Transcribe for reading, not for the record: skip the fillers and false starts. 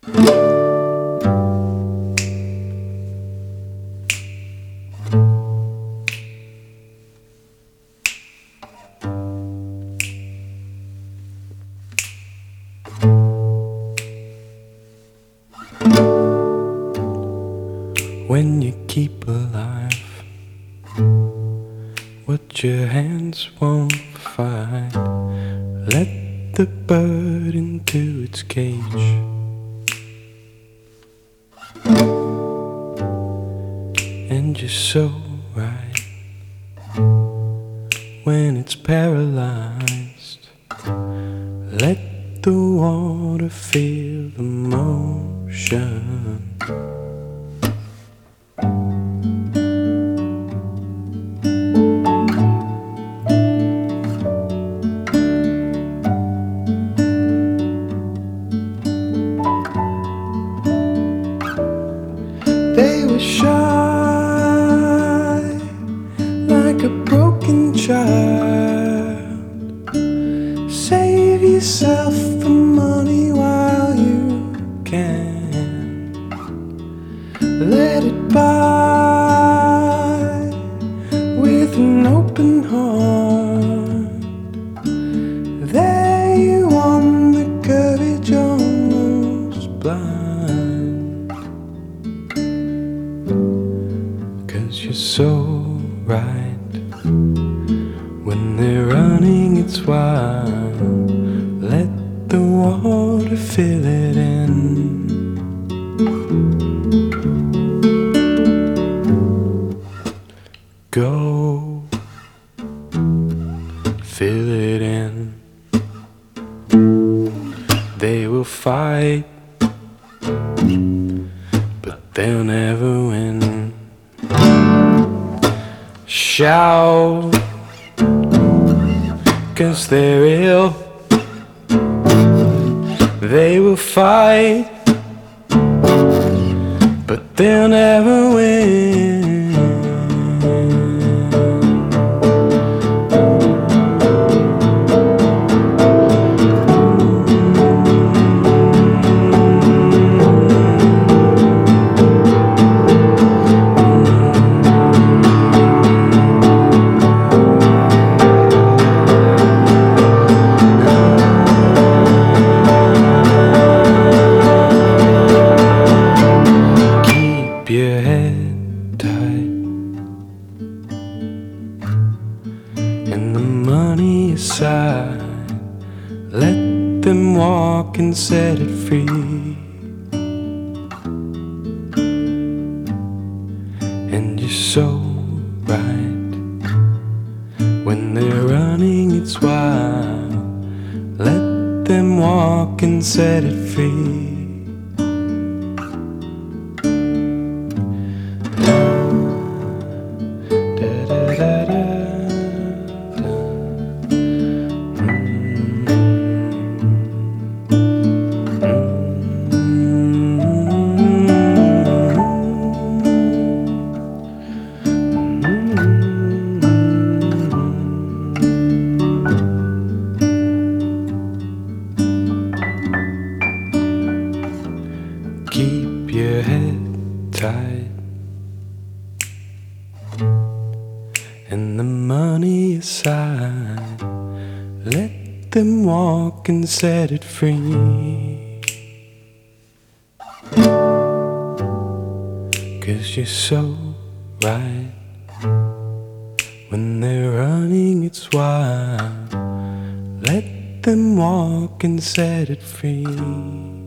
When you keep alive what your hands won't find, let the bird into its cage. And you're so right when it's paralyzed. Let the water feel the motion. They were shy like a broken child. Save yourself from money while you can. Let it by with an open heart. There you on the courage almost blind. 'Cause you're so right. When they're running, it's wild. Let the water fill it in. Go, fill it in. They will fight, but they'll never win. Shout, 'cause they're ill. They will fight, but they'll never win. Your head tight and the money aside. Let them walk and set it free. And you're so right. When they're running, it's wild. Let them walk and set it free. Keep your head tight and the money aside. Let them walk and set it free. 'Cause you're so right. When they're running, it's wild. Let them walk and set it free.